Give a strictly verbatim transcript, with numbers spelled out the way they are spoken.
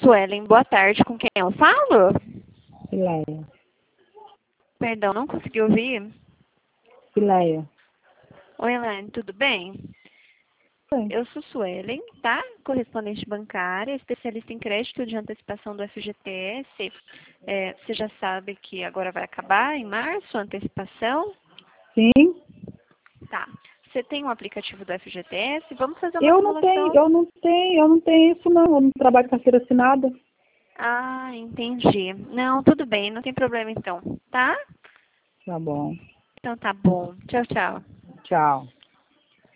Suelen, boa tarde. Com quem eu falo? Fileia. Perdão, não consegui ouvir. Fileia. Oi, Elaine, tudo bem? Oi. Eu sou Suelen, tá? Correspondente bancária, especialista em crédito de antecipação do F G T S. É, você já sabe que agora vai acabar em março a antecipação? Sim. Tá. Você tem um aplicativo do F G T S? Vamos fazer uma Eu não tenho, simulação. eu não tenho, eu não tenho isso não. Eu não trabalho com carteira assinada. Ah, entendi. Não, tudo bem, não tem problema então, tá? Tá bom. Então tá bom. Tchau, tchau. Tchau.